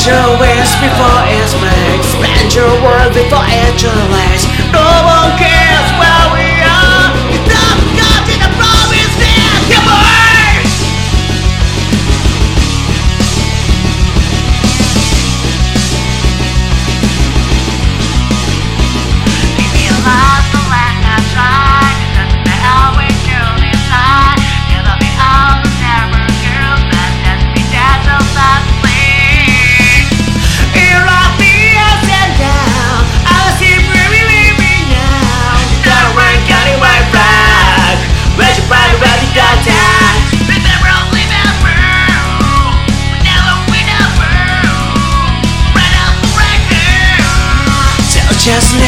your wish before it breaks. Spend your world before it delays. No one cares where we are. You don't go to the promised land. Come on! Leave me alive, the land I tried. It doesn't matter which girl inside. It'll be all the never girls that test me dead so fastly. You rock me up and down. I see where we living now. Don't worry, got it right back. Where's your body, where you got that? Remember only never. We never. Right up right here. So just